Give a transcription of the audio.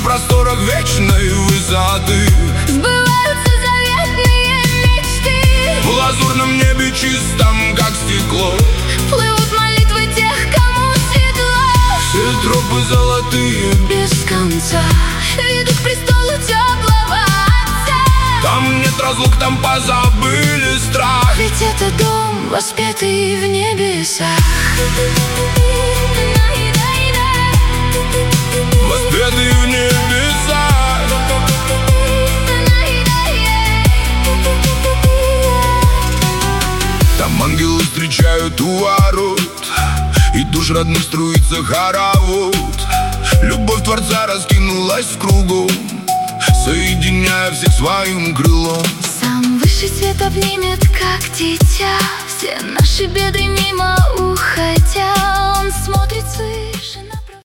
в просторах вечной высоты сбываются заветные мечты. в лазурном небе чистом, как стекло. Плывут молитвы тех, кому светло. Все тропы золотые, Без конца ведут к престолу теплого Отца. там нет разлук, там позабыли страх. Ведь это дом, воспетый в небесах. Воспетые в небесах. Там ангелы встречают у ворот, и душ родных струится хоровод. Любовь Творца раскинулась в кругу, соединяя всех своим крылом. Сам высший свет обнимет, как дитя, все наши беды мимо уходя. Он смотрит свыше.